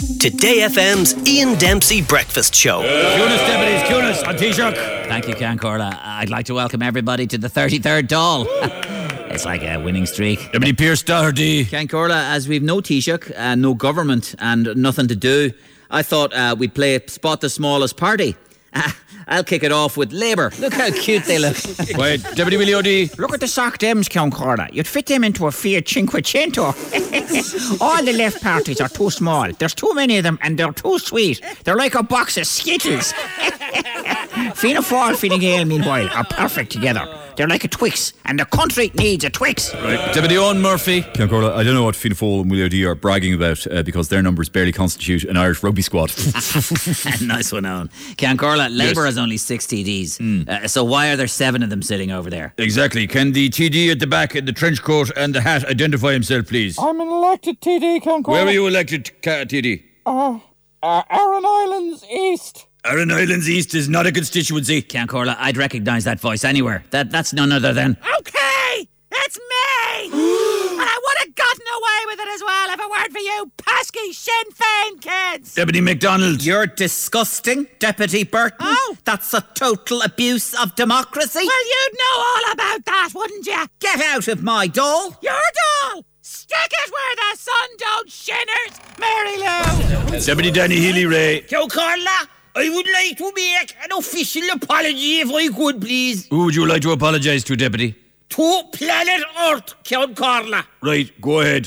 Today FM's Ian Dempsey Breakfast Show. Cunis, deputies, Cunis on Taoiseach. Thank you, Can Corla. I'd like to welcome everybody to the 33rd Dáil. It's like a winning streak. Deputy Pierce Doherty. Can Corla, as we've no Taoiseach, no government and nothing to do, I thought we'd play Spot the Smallest Party. I'll kick it off with Labour. Look how cute they look. Quiet, Deputy Willie O'D. Look at the Soc Dems, Count Corla. You'd fit them into a Fiat Cinquecento. All the left parties are too small. There's too many of them and they're too sweet. They're like a box of Skittles. Fianna Fáil, Fine Gael, meanwhile, are perfect together. They're like a Twix, and the country needs a Twix. Right, Deputy Owen Murphy. Count Corla, I don't know what Fianna Fáil and Willie O'D are bragging about because their numbers barely constitute an Irish rugby squad. Nice one, Owen. Can Corla, Labour has only 6 TDs. So why are there 7 of them sitting over there? Exactly. Can the TD at the back in the trench coat and the hat identify himself, please? I'm an elected TD, Count Corla. Where were you elected, TD? Arran Islands East. Arran Islands East is not a constituency. Can Corla, I'd recognise that voice anywhere. That's none other than... Okay, it's me! And I would have gotten away with it as well if it weren't for you pesky Sinn Féin kids! Deputy MacDonald. You're disgusting, Deputy Burton. Oh. That's a total abuse of democracy. Well, you'd know all about that, wouldn't you? Get out of my Dáil. Your doll! Stick it where the sun don't shinners, Mary Lou! Deputy Danny Healy-Rae. Count Corla, I would like to make an official apology if I could, please. Who would you like to apologise to, Deputy? To Planet Earth, Count Corla. Right, go ahead.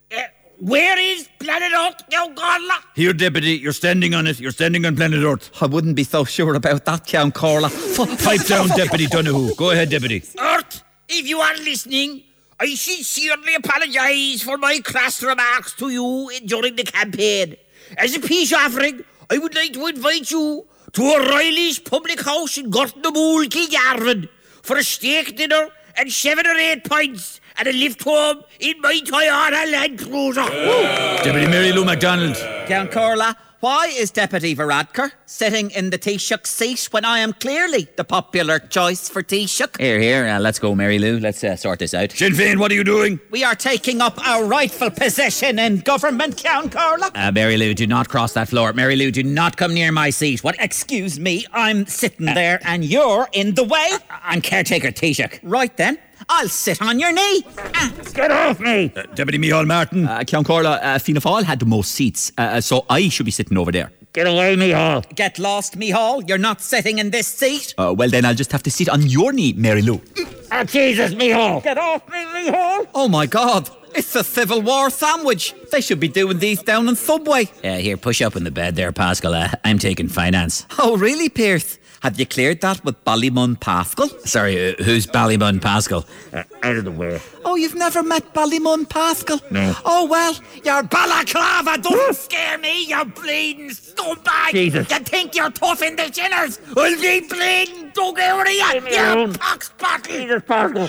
Where is Planet Earth, Count Corla? Here, Deputy, you're standing on it. You're standing on planet Earth. I wouldn't be so sure about that, Count Corla. Pipe down, Deputy Donoghue. Go ahead, Deputy. Earth, if you are listening, I sincerely apologise for my crass remarks to you during the campaign. As a peace offering, I would like to invite you to O'Reilly's Public House in Gortnamool, Kilgarvan for a steak dinner and 7 or 8 pints and a lift home in my Toyota Land Cruiser. Deputy Mary Lou MacDonald. Count Corla, why is Deputy Varadkar sitting in the Taoiseach seat when I am clearly the popular choice for Taoiseach? Here, let's go, Mary Lou. Let's sort this out. Sinn Féin, what are you doing? We are taking up our rightful position in government, Count Corla. Mary Lou, do not cross that floor. Mary Lou, do not come near my seat. What? Excuse me, I'm sitting there and you're in the way. I'm caretaker Taoiseach. Right then, I'll sit on your knee. Get off me! Deputy Micheál Martin. Count Corla, Fianna Fáil had the most seats, so I should be sitting over there. Get away, Micheál. Get lost, Micheál. You're not sitting in this seat. Well then I'll just have to sit on your knee, Mary Lou. Oh, Jesus, Micheál. Get off me, Micheál. Oh my God, it's a Civil War sandwich. They should be doing these down in Subway. Here, push up in the bed there, Pascal. I'm taking finance. Oh really, Pierce? Have you cleared that with Ballymun Pascal? Sorry, who's Ballymun Pascal? Out of the way. Oh, you've never met Ballymun Pascal? No. Oh well, your Balaclava doesn't scare me, you bleeding scumbag! Jesus. You think you're tough in the shinners? I'll be bleeding dug out of you, you pox bottle! Jesus, Pascal.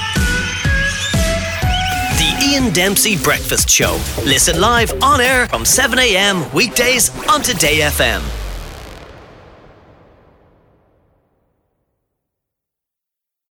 The Ian Dempsey Breakfast Show. Listen live on air from 7 a.m. weekdays on Today FM.